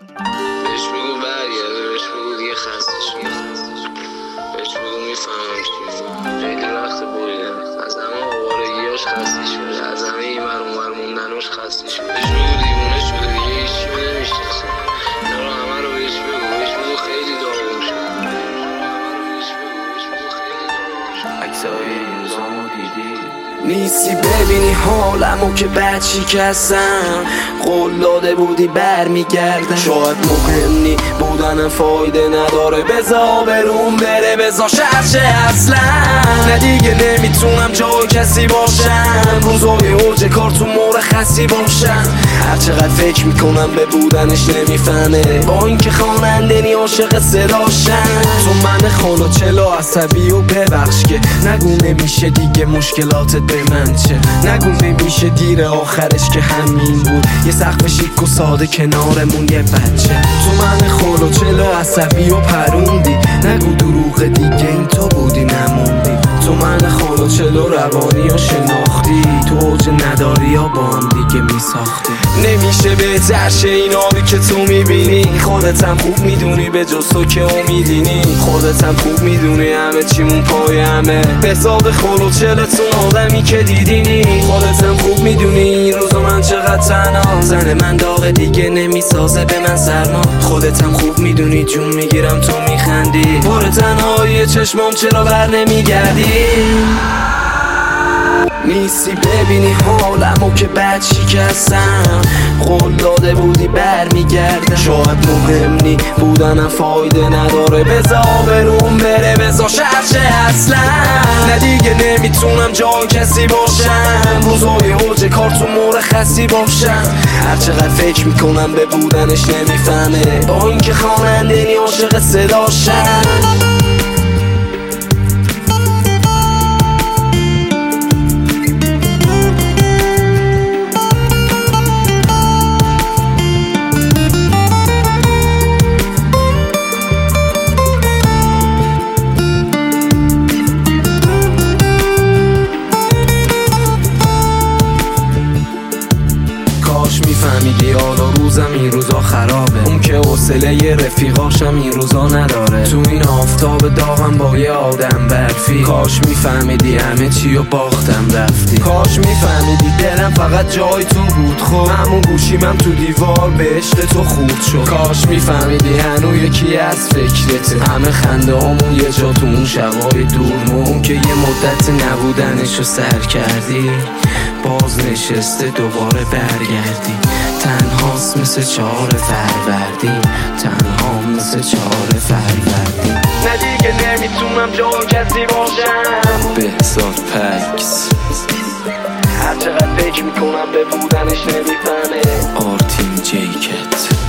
بهش بگو برگرده، بهش بگو دیگه خسته شده، بهش بگو میفهمم چی خیلی وقت بریدم از همه آوارگیاش خسته شده، از همه این ور اون ور موندناش خسته شده. بهش بگو دیوونه شده دیگه هیچی رو نمیشناسه. اینا رو همه رو بهش بگو خیلی داغون شده. عکسای این روزامو دیدی؟ نیستی ببینی حالمو که بد شکستم، قول داده بودی برمیگردم. شاید مهمی بودنم فایده نداره، بذار بروم بره، بذار شرشه اصلا. نه دیگه نمیتونم جای کسی باشم، روزای اوج کار تو مرخصی باشم. هرچقدر فکر میکنم به بودنش نمیفهمه، با اینکه خواننده عاشق صداشم. تو من خالا چلا عصبی و ببخش که نگو نمیشه دیگه مشکلاتت به من چه، نگو نمیشه دیر آخرش که همین بود، یه سقف شیک و ساده کنارمون یه بچه. تو من خالا چلا عصبی و پروندی، نگو دروغ دیگه این تو بودی نموندی. تو من خالا چلا روانی و شناختی، تو اوج نداری یا با هم دیگه میساختی. نمیشه بهتر شه این حالی که تو میبینی، خودت هم خوب میدونی به جز تو که امیدینی. خودت هم خوب میدونی همه چیمون پای همه، به حساب خالا چلتون آدمی که دیدینی. خودت هم خوب میدونی این روزا من چقدر تنها، زن من داغ دیگه نمیسازه به من سرما. خودت هم خوب میدونی جون میگیرم تو میخندی، پر تنهایی چشمام چرا بر نمیگردی. نیستی ببینی حالمو که بد شکستم، قول داده بودی برمیگردم. شاید مهم نی بودنم فایده نداره، بذار بروم بره، بذار شرشه اصلا. نه دیگه نمیتونم جای کسی باشم، روزای اوج کار تو مرخصی باشم. هرچقدر فکر میکنم به بودنش نمیفهمه، با اینکه خواننده عاشق صداشم. میفهمیدی حالا روزم این روزا خرابه، اون که حوصله رفیقاشم این روزا نداره. تو این آفتاب داغم با یه آدم برفی، کاش میفهمیدی همه چی و باختم رفتی. کاش میفهمیدی دلم فقط جای تو بود، خب همون گوشیمم تو دیوار به عشق تو خورد شد. کاش میفهمیدی هنو یکی از فکرته، همه خنده همون یه جا تو اون شبای دور. اون که یه مدت نبودنشو سر کردی، باز نشسته دوباره برگردی. تنهاست مثل 4 فروردین، تنها مثل 4 فروردین. نه دیگه نمیتونم جای کسی باشم، بهزاد پکس. هرچقدر فکر میکنم به بودنش نمیفهمه. آرتین جیکت.